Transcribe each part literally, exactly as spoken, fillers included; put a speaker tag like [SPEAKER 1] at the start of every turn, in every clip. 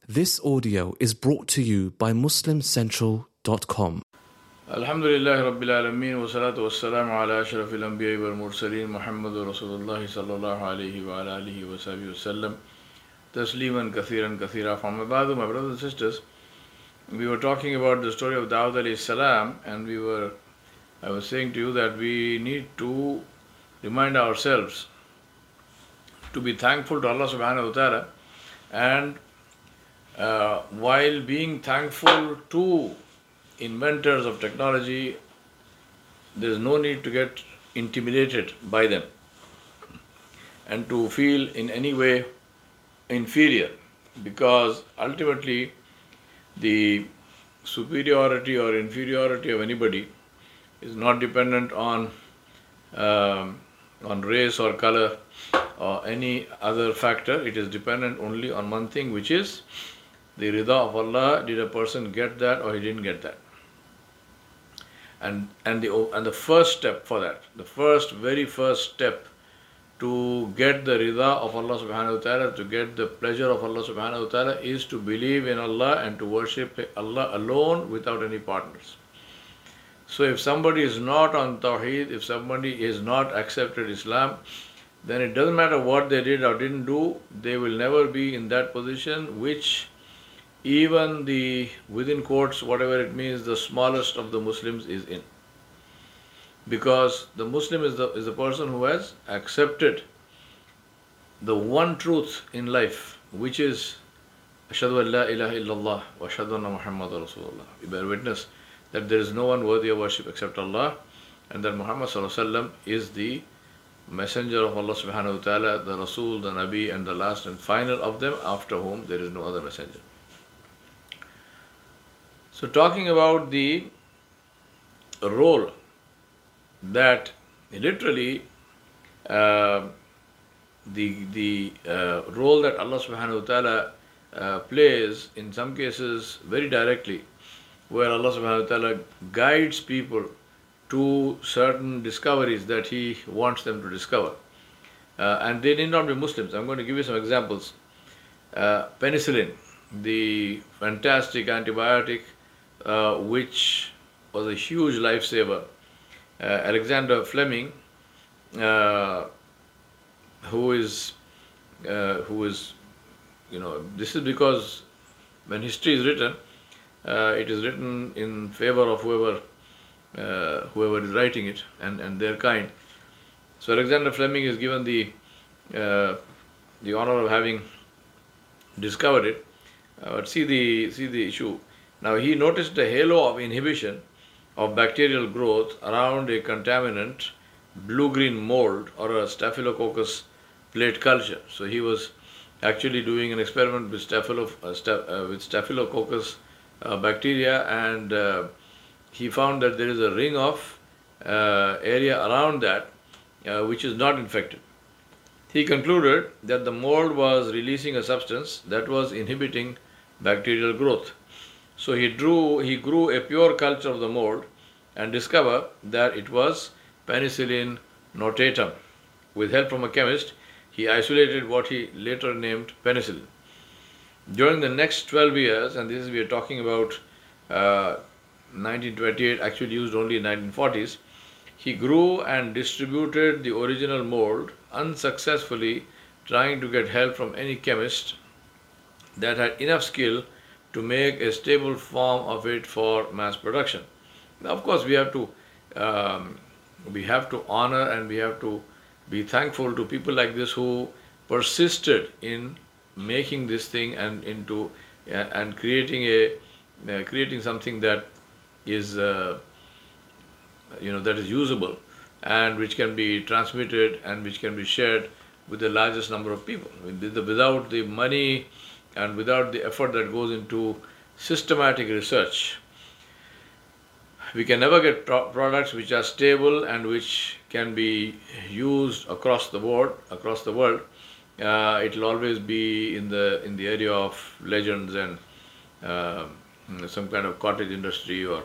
[SPEAKER 1] This audio is brought to you by muslim central dot com.
[SPEAKER 2] Alhamdulillah Rabbil Alameen wa salatu wa salamu ala ashrafil anbiya wal mursaleen Muhammadur Rasulullah sallallahu alayhi wa ala alihi wa sahbihi wa sallam tasliman kathiran kathira. From Abadu, my brothers and sisters, we were talking about the story of Dawud alayhi salam, and we were, I was saying to you that we need to remind ourselves to be thankful to Allah subhanahu wa ta'ala, and uh, while being thankful to inventors of technology, there is no need to get intimidated by them and to feel in any way inferior, because ultimately the superiority or inferiority of anybody is not dependent on um, on race or color or any other factor. It is dependent only on one thing, which is the rida of Allah. Did a person get that or he didn't get that? And and the and the first step for that, the first very first step to get the rida of Allah subhanahu wa ta'ala, to get the pleasure of Allah subhanahu wa ta'ala, is to believe in Allah and to worship Allah alone without any partners. So if somebody is not on Tawheed, if somebody is not accepted Islam, then it doesn't matter what they did or didn't do, they will never be in that position which even the, within quotes, whatever it means, the smallest of the Muslims is in. Because the Muslim is the, is the person who has accepted the one truth in life, which is Ashhadu an la ilaha illallah wa ashhadu anna Muhammadan Rasulullah. We bear witness that there is no one worthy of worship except Allah, and that Muhammad sallallahu alaihi wasallam is the messenger of Allah subhanahu wa ta'ala, the Rasul, the Nabi, and the last and final of them, after whom there is no other messenger. So talking about the role that literally uh, the the uh, role that Allah subhanahu wa ta'ala uh, plays in some cases very directly, where Allah subhanahu wa ta'ala guides people to certain discoveries that He wants them to discover. Uh, and they need not be Muslims. I'm going to give you some examples. Uh, penicillin, the fantastic antibiotic, uh, which was a huge lifesaver. Uh, Alexander Fleming, uh, who is, uh, who is, you know, this is because when history is written, uh, it is written in favor of whoever, uh, whoever is writing it, and, and their kind. So Alexander Fleming is given the, uh, the honor of having discovered it. Uh, but see the see the issue. Now he noticed a halo of inhibition of bacterial growth around a contaminant blue-green mold or a Staphylococcus plate culture. So he was actually doing an experiment with, Staphylo, uh, staph, uh, with Staphylococcus uh, bacteria, and uh, he found that there is a ring of uh, area around that uh, which is not infected. He concluded that the mold was releasing a substance that was inhibiting bacterial growth. So he drew, he grew a pure culture of the mold and discovered that it was Penicillium notatum. With help from a chemist, he isolated what he later named penicillin. During the next twelve years, and this is we are talking about uh, nineteen twenty-eight, actually used only in nineteen forties, he grew and distributed the original mold unsuccessfully, trying to get help from any chemist that had enough skill to make a stable form of it for mass production. Now, of course, we have to um, we have to honor and we have to be thankful to people like this who persisted in making this thing and into uh, and creating a uh, creating something that is uh, you know that is usable and which can be transmitted and which can be shared with the largest number of people. I mean, without the money and without the effort that goes into systematic research, we can never get pro- products which are stable and which can be used across the board, across the world. Uh, it will always be in the in the area of legends and uh, some kind of cottage industry or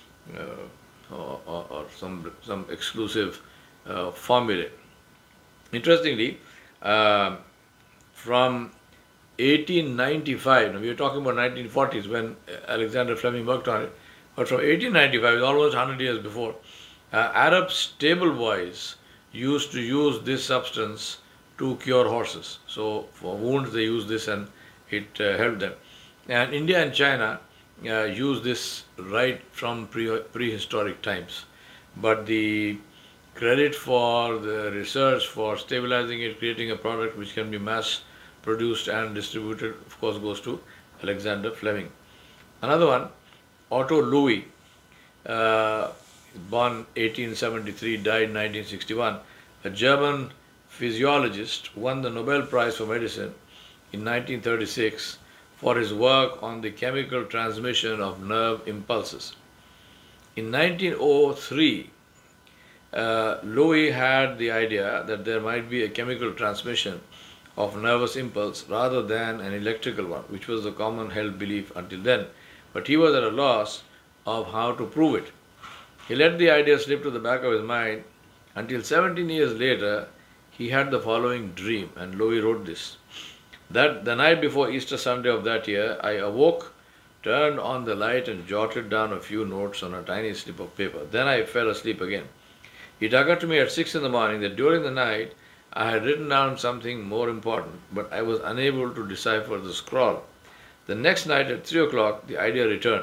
[SPEAKER 2] uh, or, or, or some some exclusive uh, formulae. Interestingly, uh, from eighteen ninety-five, now we are talking about nineteen forties when Alexander Fleming worked on it, but from eighteen ninety-five, almost one hundred years before, uh, Arab stable boys used to use this substance to cure horses. So for wounds they use this and it uh, helped them. And India and China uh, use this right from pre- prehistoric times. But the credit for the research for stabilizing it, creating a product which can be mass produced and distributed, of course, goes to Alexander Fleming. Another one, Otto Louis, uh, born eighteen seventy-three, died nineteen sixty-one, a German physiologist, won the Nobel Prize for Medicine in nineteen thirty-six for his work on the chemical transmission of nerve impulses. In nineteen oh three, uh, Louis had the idea that there might be a chemical transmission of nervous impulse rather than an electrical one, which was the common held belief until then. But he was at a loss of how to prove it. He let the idea slip to the back of his mind until seventeen years later he had the following dream, and Louis wrote this. That the night before Easter Sunday of that year, I awoke, turned on the light and jotted down a few notes on a tiny slip of paper. Then I fell asleep again. It occurred to me at six in the morning that during the night I had written down something more important, but I was unable to decipher the scrawl. The next night at three o'clock, the idea returned.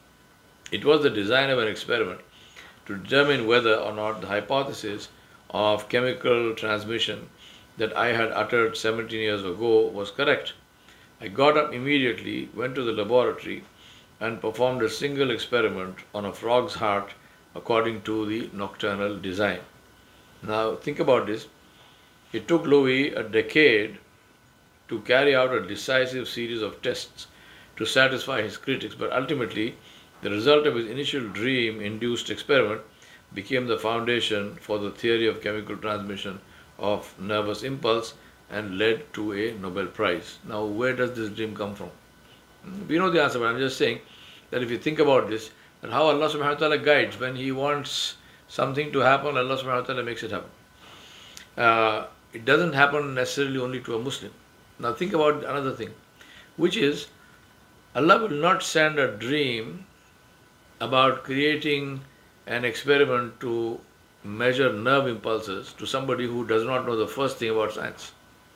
[SPEAKER 2] It was the design of an experiment to determine whether or not the hypothesis of chemical transmission that I had uttered seventeen years ago was correct. I got up immediately, went to the laboratory, and performed a single experiment on a frog's heart according to the nocturnal design. Now, think about this. It took Louis a decade to carry out a decisive series of tests to satisfy his critics, but ultimately, the result of his initial dream-induced experiment became the foundation for the theory of chemical transmission of nervous impulse and led to a Nobel Prize. Now, where does this dream come from? We know the answer, but I'm just saying that if you think about this, that how Allah subhanahu wa ta'ala guides, when He wants something to happen, Allah subhanahu wa ta'ala makes it happen. Uh, it doesn't happen necessarily only to a Muslim. Now think about another thing, which is Allah will not send a dream about creating an experiment to measure nerve impulses to somebody who does not know the first thing about science.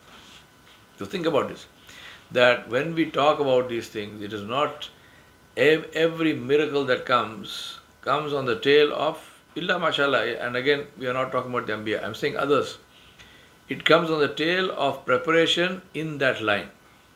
[SPEAKER 2] So think about this, that when we talk about these things, it is not ev- every miracle that comes, comes on the tail of illa mashallah, and again, we are not talking about the Anbiya, I'm saying others. It comes on the tail of preparation in that line.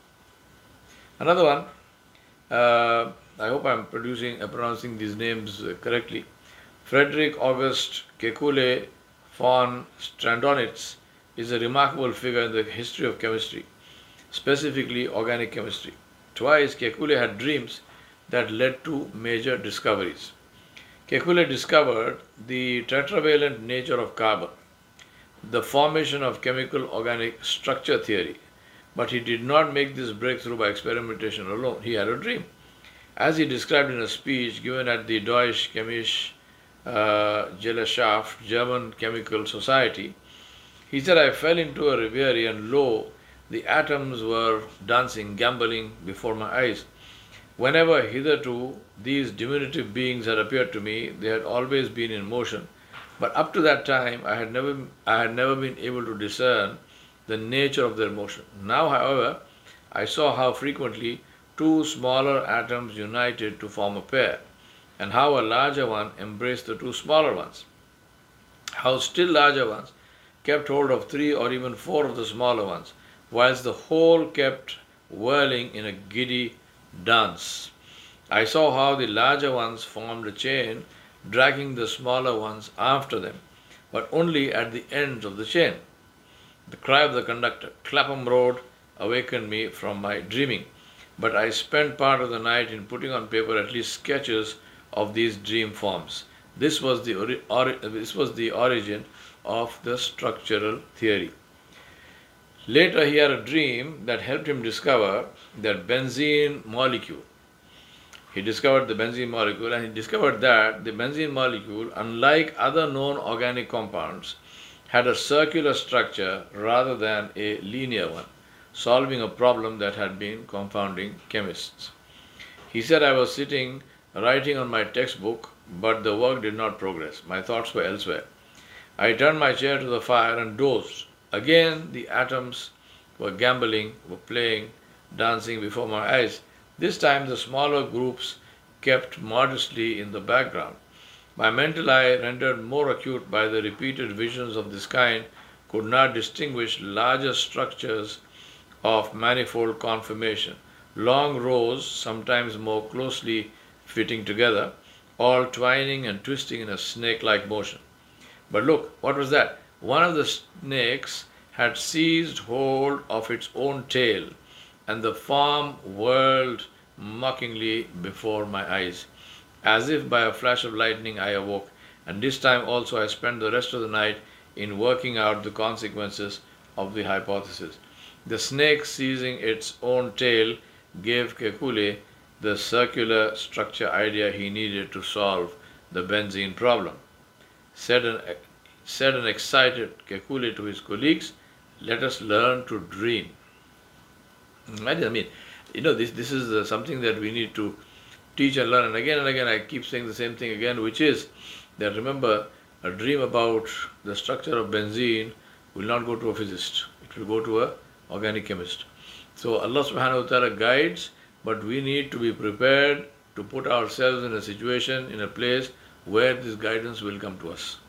[SPEAKER 2] Another one, uh, I hope I'm producing, uh, pronouncing these names uh, correctly. Frederick August Kekule von Strandonitz is a remarkable figure in the history of chemistry, specifically organic chemistry. Twice Kekule had dreams that led to major discoveries. Kekule discovered the tetravalent nature of carbon, the formation of chemical organic structure theory, but he did not make this breakthrough by experimentation alone. He had a dream. As he described in a speech given at the Deutsche Chemische uh, Gesellschaft, German Chemical Society, he said, I fell into a reverie and lo, the atoms were dancing, gamboling before my eyes. Whenever hitherto these diminutive beings had appeared to me, they had always been in motion. But up to that time, I had never, I had never been able to discern the nature of their motion. Now, however, I saw how frequently two smaller atoms united to form a pair, and how a larger one embraced the two smaller ones. How still larger ones kept hold of three or even four of the smaller ones, whilst the whole kept whirling in a giddy dance. I saw how the larger ones formed a chain, dragging the smaller ones after them, but only at the ends of the chain. The cry of the conductor, Clapham Road, awakened me from my dreaming, but I spent part of the night in putting on paper at least sketches of these dream forms. This was the, ori- ori- this was the origin of the structural theory. Later, he had a dream that helped him discover that benzene molecule. He discovered the benzene molecule, and he discovered that the benzene molecule, unlike other known organic compounds, had a circular structure rather than a linear one. solving a problem that had been confounding chemists. He said, I was sitting writing on my textbook, but the work did not progress. My thoughts were elsewhere. I turned my chair to the fire and dozed. Again, the atoms were gambling, were playing, dancing before my eyes. This time, the smaller groups kept modestly in the background. My mental eye, rendered more acute by the repeated visions of this kind, could not distinguish larger structures of manifold conformation, long rows, sometimes more closely fitting together, all twining and twisting in a snake-like motion. But look, what was that? One of the snakes had seized hold of its own tail, and the form whirled mockingly before my eyes. As if by a flash of lightning I awoke, and this time also I spent the rest of the night in working out the consequences of the hypothesis. The snake seizing its own tail gave Kekulé the circular structure idea he needed to solve the benzene problem. Said an, said an excited Kekulé to his colleagues, let us learn to dream. I mean, you know, this, this is uh, something that we need to teach and learn. And again and again, I keep saying the same thing again, which is that remember, a dream about the structure of benzene will not go to a physicist. It will go to a organic chemist. So Allah subhanahu wa ta'ala guides, but we need to be prepared to put ourselves in a situation, in a place where this guidance will come to us.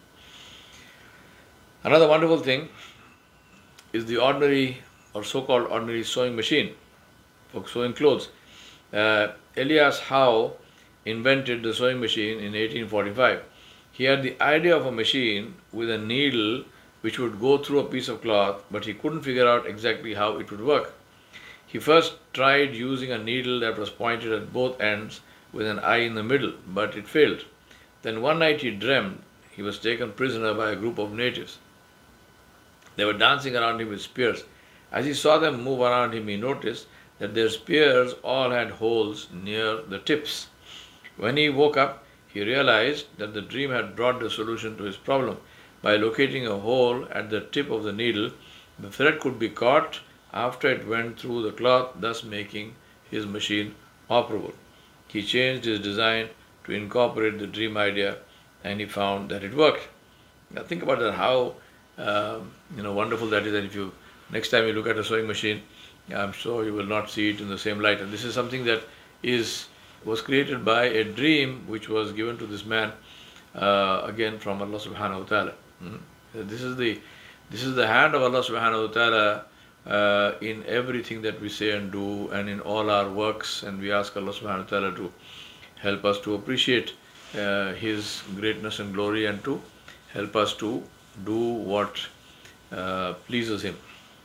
[SPEAKER 2] Another wonderful thing is the ordinary or so-called ordinary sewing machine for sewing clothes. Uh, Elias Howe invented the sewing machine in eighteen forty-five. He had the idea of a machine with a needle which would go through a piece of cloth, but he couldn't figure out exactly how it would work. He first tried using a needle that was pointed at both ends with an eye in the middle, but it failed. Then one night he dreamed he was taken prisoner by a group of natives. They were dancing around him with spears. As he saw them move around him, he noticed that their spears all had holes near the tips. When he woke up, he realized that the dream had brought the solution to his problem. By locating a hole at the tip of the needle, the thread could be caught after it went through the cloth, thus making his machine operable. He changed his design to incorporate the dream idea, and he found that it worked. Now think about that, how uh, you know wonderful that is. And if you next time you look at a sewing machine, I'm sure you will not see it in the same light. And this is something that is was created by a dream which was given to this man, uh, again from Allah subhanahu wa ta'ala. Hmm? This is the this is the hand of Allah subhanahu wa ta'ala uh, in everything that we say and do, and in all our works. And we ask Allah subhanahu wa ta'ala to help us to appreciate uh, His greatness and glory, and to help us to do what uh, pleases Him.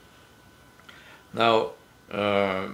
[SPEAKER 2] Now, uh,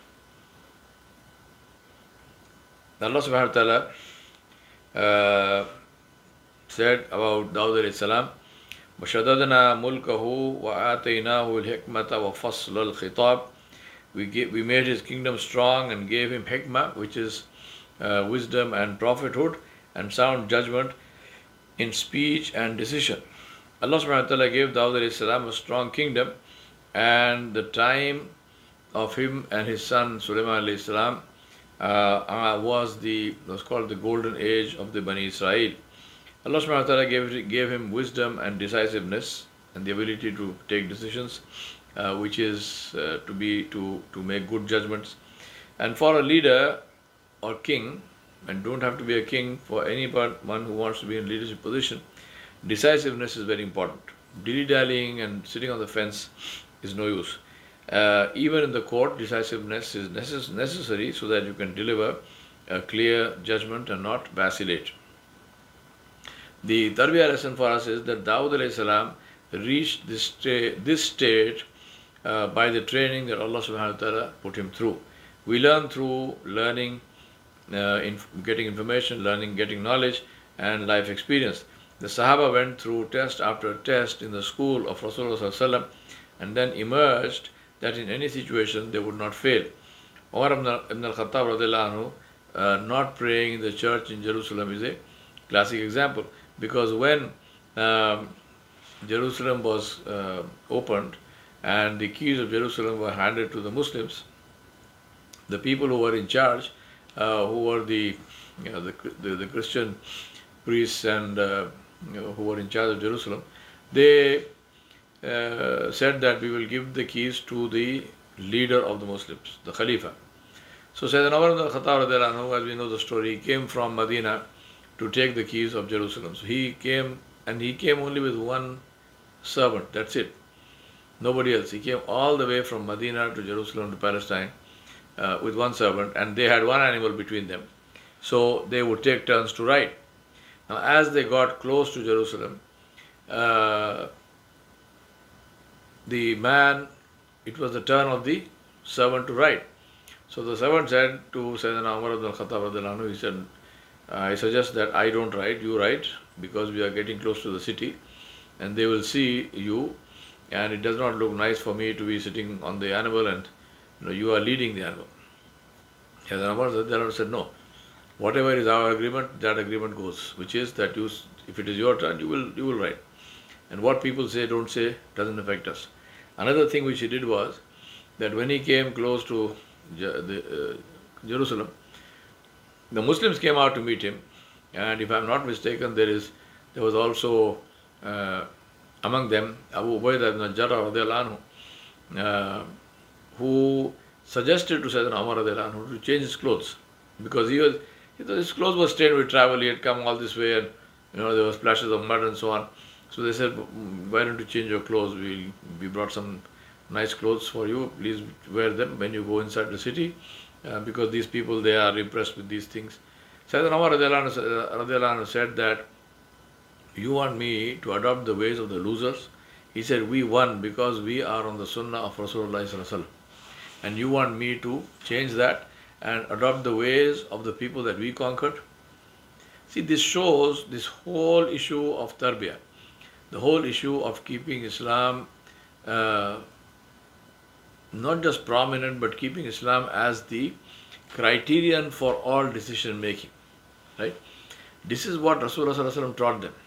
[SPEAKER 2] Allah subhanahu wa ta'ala uh, said about Dawud alayhi salam, وَشَدَدْنَا مُلْكَهُ وَآتَيْنَاهُ الْحِكْمَةَ وَفَصْلَ الْخِطَابِ. We gave, we made his kingdom strong and gave him hikmah, which is uh, wisdom and prophethood, and sound judgment in speech and decision. Allah subhanahu wa ta'ala gave Dawud alayhi salam a strong kingdom, and the time of him and his son Sulaiman alayhi salam uh, uh, was the was called the golden age of the Bani Israel. Allah subhanahu wa ta'ala gave, gave him wisdom and decisiveness and the ability to take decisions, uh, which is uh, to be to, to make good judgments. And for a leader or king, and don't have to be a king, for anyone who wants to be in leadership position, decisiveness is very important. Dilly-dallying and sitting on the fence is no use. Uh, even in the court, decisiveness is necess- necessary so that you can deliver a clear judgment and not vacillate. The tarbiyah lesson for us is that Dawud alayhi salam reached this, sta- this state uh, by the training that Allah subhanahu wa ta'ala put him through. We learn through learning, uh, inf- getting information, learning, getting knowledge, and life experience. The Sahaba went through test after test in the school of Rasulullah sallallahu alaihi wasallam, and then emerged that in any situation they would not fail. Umar ibn al-Khattab radiallahu anhu, uh, not praying in the church in Jerusalem is a classic example, because when um, Jerusalem was uh, opened and the keys of Jerusalem were handed to the Muslims, the people who were in charge, uh, who were the, you know, the, the, the Christian priests and uh, you know, who were in charge of Jerusalem, they uh, said that we will give the keys to the leader of the Muslims, the Khalifa. So Sayyidina Umar ibn Khattab radiallahu anhu, as we know the story, he came from Medina to take the keys of Jerusalem. So he came, and he came only with one servant, that's it. Nobody else. He came all the way from Medina to Jerusalem to Palestine uh, with one servant, and they had one animal between them. So they would take turns to ride. Now as they got close to Jerusalem, uh, the man, it was the turn of the servant to ride. So the servant said to Sayyidina Umar ibn Khattab radiallahu anhu, he said, I suggest that I don't ride, you ride, because we are getting close to the city and they will see you, and it does not look nice for me to be sitting on the animal and you know, you are leading the animal. Sayyidina Umar radiallahu anhu said, no, whatever is our agreement, that agreement goes, which is that you, if it is your turn, you will, you will ride. And what people say, don't say, doesn't affect us. Another thing which he did was that when he came close to the, uh, Jerusalem, the Muslims came out to meet him, and if I am not mistaken, there is there was also uh, among them Abu Ubaidah ibn Jarrah radiallahu anhu, uh, who suggested to Sayyidina Umar radiallahu anhu to change his clothes, because he was his clothes were stained with travel. He had come all this way, and you know there were splashes of mud and so on. So they said, why don't you change your clothes? We we brought some nice clothes for you. Please wear them when you go inside the city. Uh, because these people, they are impressed with these things. Sayyidina Umar radiallahu anhu said that, you want me to adopt the ways of the losers? He said, we won because we are on the sunnah of Rasulullah sallallahu alaihi wasallam. And you want me to change that and adopt the ways of the people that we conquered? See, this shows this whole issue of tarbiyah, the whole issue of keeping Islam uh, not just prominent, but keeping Islam as the criterion for all decision making, right? This is what Rasulullah sallallahu alaihi wasallam taught them.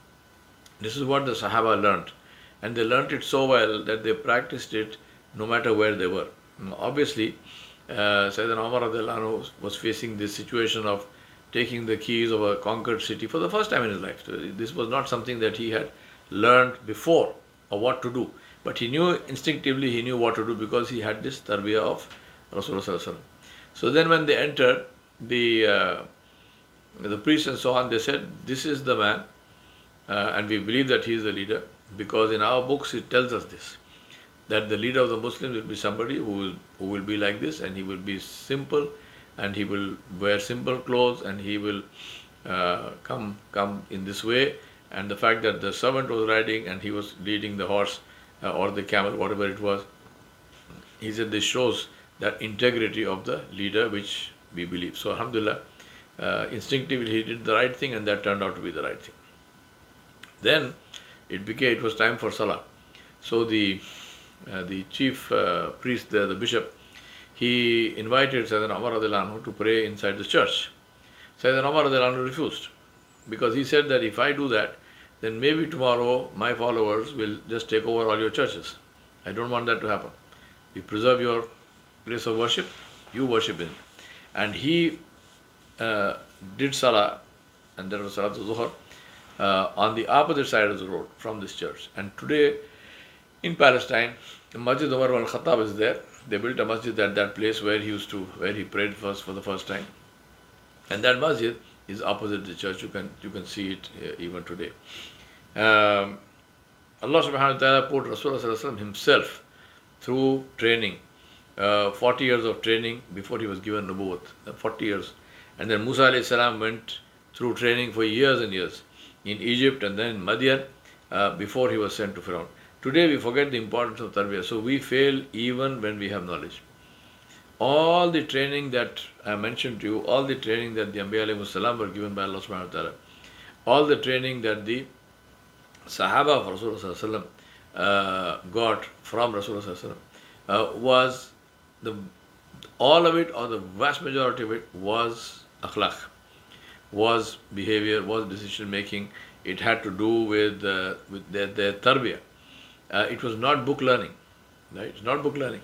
[SPEAKER 2] This is what the Sahaba learned, and they learnt it so well that they practiced it no matter where they were. Obviously, uh, Sayyidina Umar radiallahu anhu was facing this situation of taking the keys of a conquered city for the first time in his life. So this was not something that he had learned before or what to do. But he knew instinctively, he knew what to do because he had this tarbiyah of Rasulullah sallallahu alaihi wasallam. So then when they entered, the uh, the priests and so on, they said, this is the man, uh, and we believe that he is the leader, because in our books it tells us this, that the leader of the Muslims will be somebody who will, who will be like this, and he will be simple, and he will wear simple clothes, and he will uh, come, come in this way. And the fact that the servant was riding and he was leading the horse, Uh, or the camel, whatever it was, he said this shows that integrity of the leader which we believe. So alhamdulillah, uh, instinctively he did the right thing, and that turned out to be the right thing. Then it became, it was time for Salah. So the uh, the chief uh, priest there, the bishop, he invited Sayyidina Umar radiallahu anhu to pray inside the church. Sayyidina Umar radiallahu anhu refused, because he said that if I do that, then maybe tomorrow my followers will just take over all your churches. I don't want that to happen. You preserve your place of worship, you worship in. And he uh, did Salah, and that was Salatul Zuhr, uh, on the opposite side of the road from this church. And today in Palestine, Masjid Umar ibn Khattab is there. They built a masjid at that place where he used to, where he prayed first for the first time. And that masjid is opposite the church. You can you can see it uh, even today. Um, Allah subhanahu wa ta'ala put Rasulullah sallallahu alaihi wasallam himself through training, uh, forty years of training before he was given nubuwwat, uh, forty years. And then Musa alayhi salam went through training for years and years in Egypt and then in Madian uh, before he was sent to Pharaoh. Today we forget the importance of tarbiyah, so we fail even when we have knowledge. All the training that I mentioned to you, all the training that the Anbiya alayhi salam were given by Allah subhanahu wa ta'ala, all the training that the Sahaba of Rasulullah sallallahu alaihi wasallam uh, got from Rasulullah sallallahu alaihi wasallam uh, was the all of it, or the vast majority of it, was akhlaq, was behavior, was decision making. It had to do with uh, with their, their tarbiyah. Uh, it was not book learning. Right? It's not book learning.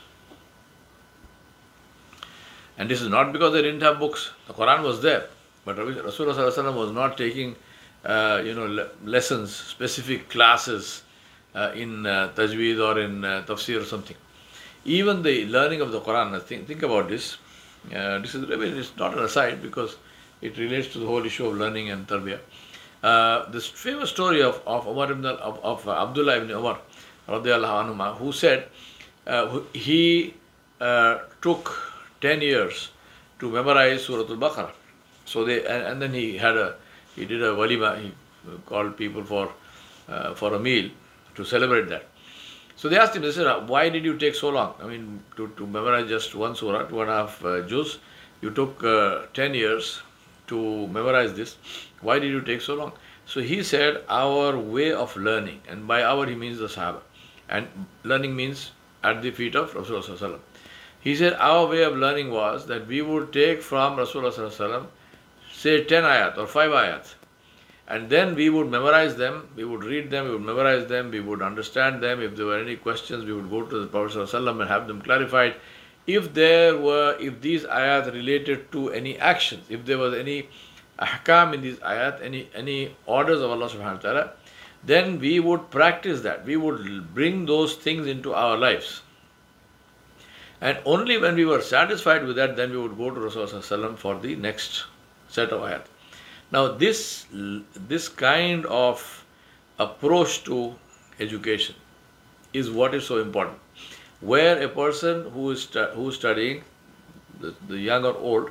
[SPEAKER 2] And this is not because they didn't have books. The Quran was there, but Rasulullah was not taking, uh, you know, le- lessons, specific classes uh, in uh, tajweed or in uh, tafsir or something. Even the learning of the Quran, think, think about this. Uh, this is really, it's not an aside because it relates to the whole issue of learning and tarbiyah. Uh, this famous story of, of Umar ibn al, of, of Abdullah ibn Umar radiallahu anhuma, who said uh, who- he uh, took ten years to memorize Surah Al-Baqarah. So they and, and then he had a he did a walima. He called people for uh, for a meal to celebrate that. So they asked him, they said, why did you take so long? I mean, to, to memorize just one surah, two and a half uh, juz, you took uh, ten years to memorize this. Why did you take so long? So he said, our way of learning, and by our he means the Sahaba, and learning means at the feet of Rasulullah. He said, our way of learning was that we would take from Rasulullah, say ten ayat or five ayat, and then we would memorize them, we would read them, we would memorize them, we would understand them. If there were any questions, we would go to the Prophet ﷺ and have them clarified. If there were, if these ayat related to any actions, if there was any ahkam in these ayat, any, any orders of Allah subhanahu wa ta'ala, then we would practice that. We would bring those things into our lives. And only when we were satisfied with that, then we would go to Rasulullah for the next set of ayat. Now this, this kind of approach to education is what is so important. Where a person who is, stu- who is studying, the, the young or old,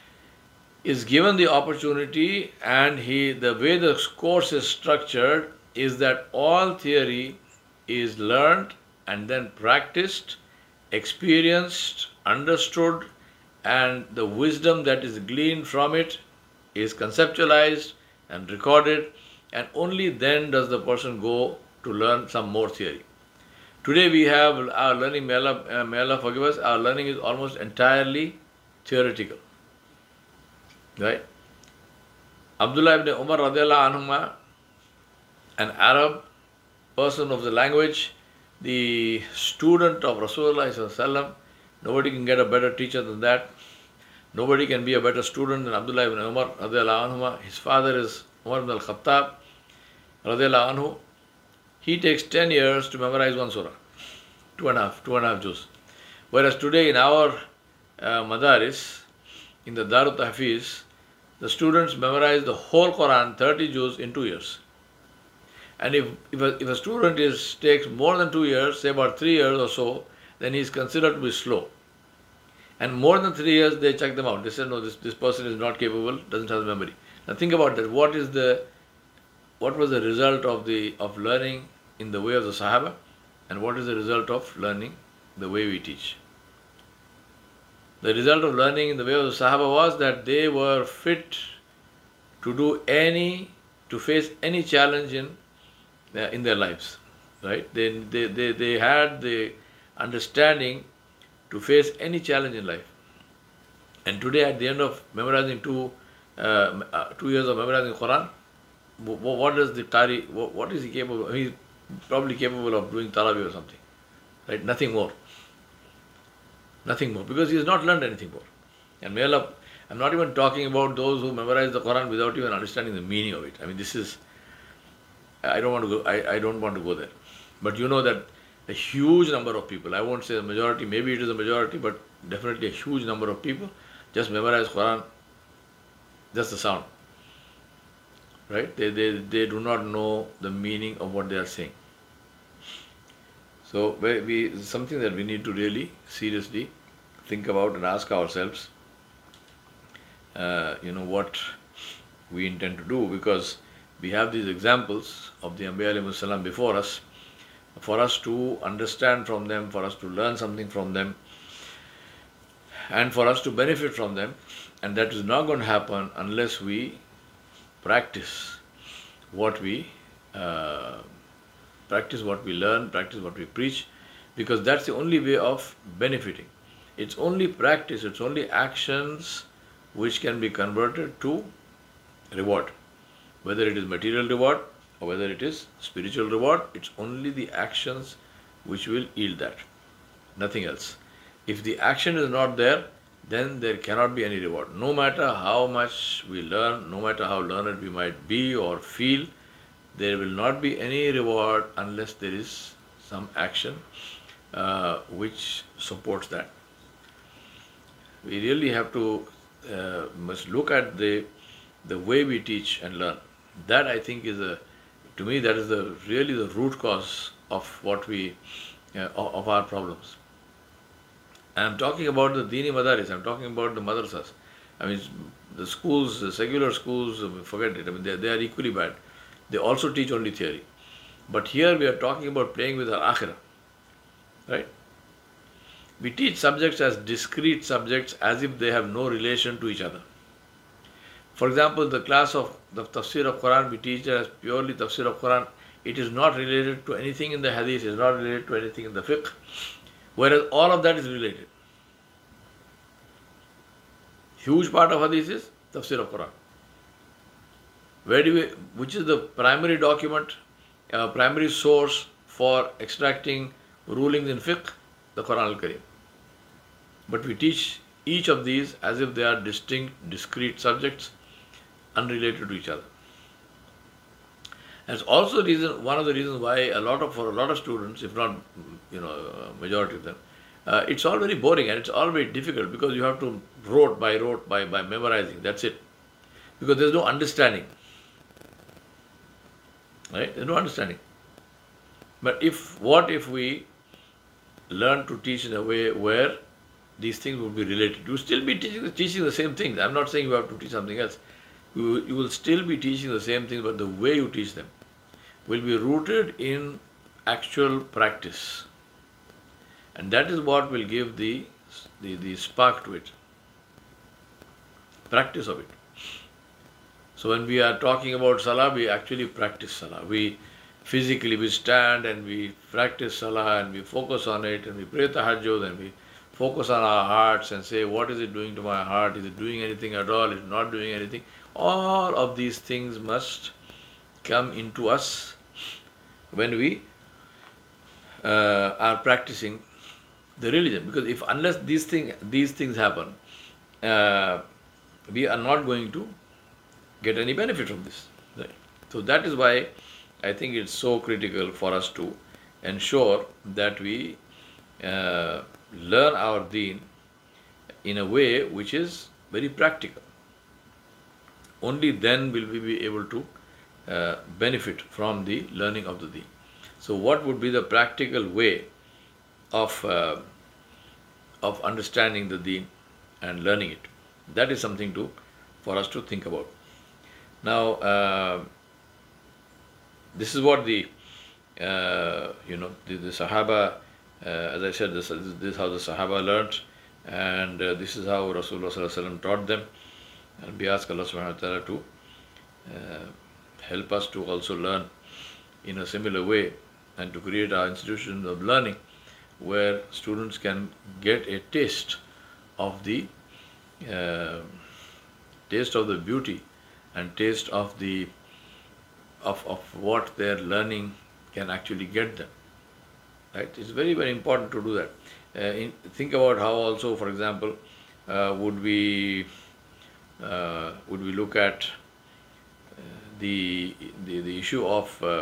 [SPEAKER 2] is given the opportunity, and he the way the course is structured is that all theory is learned and then practiced, experienced, understood, and the wisdom that is gleaned from it is conceptualized and recorded, and only then does the person go to learn some more theory. Today we have our learning, may Allah, uh, may Allah forgive us, our learning is almost entirely theoretical. Right? Abdullah ibn Umar radiallahu anhuma, an Arab person of the language, the student of Rasulullah sallallahu alaihi wasallam, nobody can get a better teacher than that. Nobody can be a better student than Abdullah ibn Umar radiallahu anhuma. His father is Umar ibn al-Khattab radiallahu anhu. He takes ten years to memorize one surah, two and a half, two and a half juz. Whereas today in our uh, madaris, in the Darut Tahfiz, the students memorize the whole Quran, thirty juz, in two years. And if, if, a, if a student is, takes more than two years, say about three years or so, then he is considered to be slow. And more than three years, they check them out. They say, no, this, this person is not capable, doesn't have memory. Now think about that. What is the, what was the result of the of learning in the way of the Sahaba, and what is the result of learning the way we teach? The result of learning in the way of the Sahaba was that they were fit to do any, to face any challenge in uh, in their lives, right? They, they, they, they had the understanding to face any challenge in life. And today, at the end of memorizing two, uh, uh, two years of memorizing Quran, w- what does the Qari, what, what is he capable of? He's probably capable of doing Tarawih or something, right? Nothing more. Nothing more, because he has not learned anything more. And may Allah, I'm not even talking about those who memorize the Quran without even understanding the meaning of it. I mean, this is, I don't want to go, I, I don't want to go there. But you know that a huge number of people, I won't say the majority, maybe it is a majority, but definitely a huge number of people just memorize Quran, just the sound. Right? They, they, they do not know the meaning of what they are saying. So we, we, something that we need to really seriously think about and ask ourselves, uh, you know, what we intend to do, because we have these examples of the Anbiya alayhimus salam before us, for us to understand from them, for us to learn something from them, and for us to benefit from them. And that is not going to happen unless we practice what we uh, practice what we learn, practice what we preach, because that's the only way of benefiting. It's only practice, it's only actions which can be converted to reward. Whether it is material reward or whether it is spiritual reward, it's only the actions which will yield that. Nothing else. If the action is not there, then there cannot be any reward. No matter how much we learn, no matter how learned we might be or feel, there will not be any reward unless there is some action uh, which supports that. We really have to uh, must look at the the way we teach and learn. That I think is a, to me, that is the really the root cause of what we uh, of of our problems. I'm talking about the Dini Madaris, I'm talking about the madrasas. I mean, the schools, the secular schools, forget it. I mean, they, they are equally bad. They also teach only theory. But here we are talking about playing with our akhirah. Right? We teach subjects as discrete subjects as if they have no relation to each other. For example, the class of the tafsir of Quran, we teach it as purely tafsir of Quran. It is not related to anything in the hadith, it is not related to anything in the fiqh. Whereas all of that is related. Huge part of hadith is tafsir of Quran. Where do we, which is the primary document, uh, primary source for extracting rulings in fiqh? The Quran al-Karim. But we teach each of these as if they are distinct, discrete subjects, unrelated to each other. And it's also reason, one of the reasons why a lot of, for a lot of students, if not, you know, majority of them, uh, it's all very boring and it's all very difficult because you have to rote by rote, by, by memorizing, that's it. Because there's no understanding. Right? There's no understanding. But if, what if we learn to teach in a way where these things will be related? You will still be teaching, teaching the same things. I'm not saying you have to teach something else. You, you will still be teaching the same things, but the way you teach them will be rooted in actual practice. And that is what will give the, the, the spark to it. Practice of it. So when we are talking about salah, we actually practice salah. We physically, we stand and we practice salah and we focus on it and we pray tahajjud and we focus on our hearts and say, what is it doing to my heart? Is it doing anything at all? Is it not doing anything? All of these things must come into us when we uh, are practicing the religion. Because if unless these things these things happen, uh, we are not going to get any benefit from this. Right? So that is why I think it's so critical for us to ensure that we uh, learn our deen in a way which is very practical. Only then will we be able to uh, benefit from the learning of the deen. So what would be the practical way of, uh, of understanding the deen and learning it? That is something to, for us to think about. Now, uh, this is what the, uh, you know, the, the Sahaba, uh, as I said, this, this is how the Sahaba learnt, and uh, this is how Rasulullah Sallallahu Alaihi Wasallam taught them. And we ask Allah Subhanahu Wa Ta'ala to uh, help us to also learn in a similar way and to create our institutions of learning where students can get a taste of the uh, taste of the beauty and taste of the of, of what their learning can actually get them. Right? It's very, very important to do that. Uh, in, think about how also, for example, uh, would we uh, would we look at uh, the, the the issue of uh,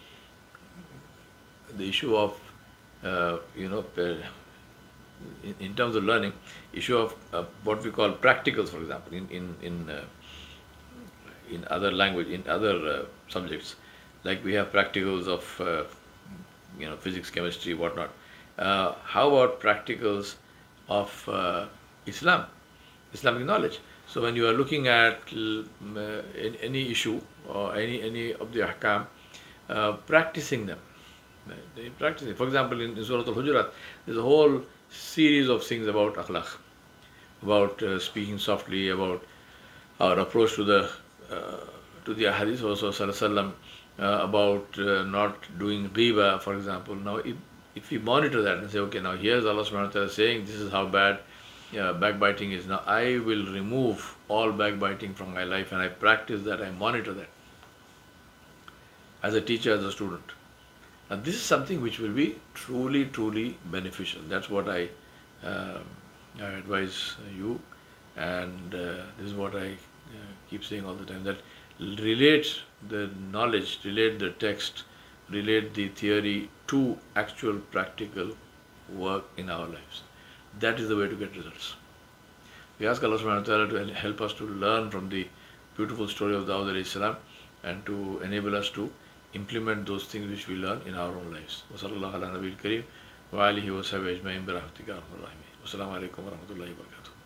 [SPEAKER 2] the issue of uh, you know uh, in, in terms of learning, issue of uh, what we call practicals, for example, in in in uh, in other language, in other uh, subjects, like we have practicals of uh, you know physics, chemistry, whatnot. Uh, how about practicals of uh, Islam, Islamic knowledge? So when you are looking at uh, any issue or any any of the ahkam, uh, practicing them, right? Practicing. For example, in, in Surah Al-Hujurat, there's a whole series of things about akhlaq, about uh, speaking softly, about our approach to the uh, to the hadith of Rasulullah, uh, about uh, not doing ghiba, for example. Now, if, if we monitor that and say, okay, now here's Allah subhanahu wa ta'ala saying this is how bad yeah, backbiting is. Now, I will remove all backbiting from my life and I practice that, I monitor that as a teacher, as a student. And this is something which will be truly, truly beneficial. That's what I, uh, I advise you, and uh, this is what I uh, keep saying all the time, that relate the knowledge, relate the text, relate the theory to actual practical work in our lives. That is the way to get results. We ask Allah subhanahu wa ta'ala to help us to learn from the beautiful story of Dawud alayhi salam and to enable us to implement those things which we learn in our own lives. Wa sallallahu ala nabiyil kareem wa alihi wa sahbihi ajma'in bi rahmatika ya arhamar rahimin. Wassalamu alaikum wa rahmatullahi wa barakatuh.